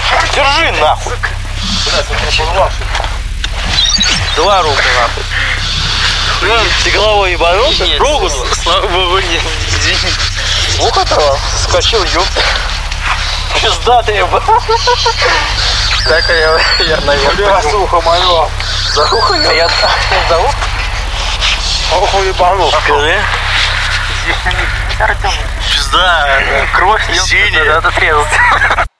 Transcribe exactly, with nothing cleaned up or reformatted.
Держи нахуй. Два руку нахуй. Ты головой ебанулся? Руку, слава богу, нет. Извини. Звук оторвал? Скочил, ёпта. Пизда ты ебал. Так я, я наверное. За ухо мое. За ухо? Я за ухо? Ухо ебанул. Скажи. Пизда, кровь синяя. Надо отрезать.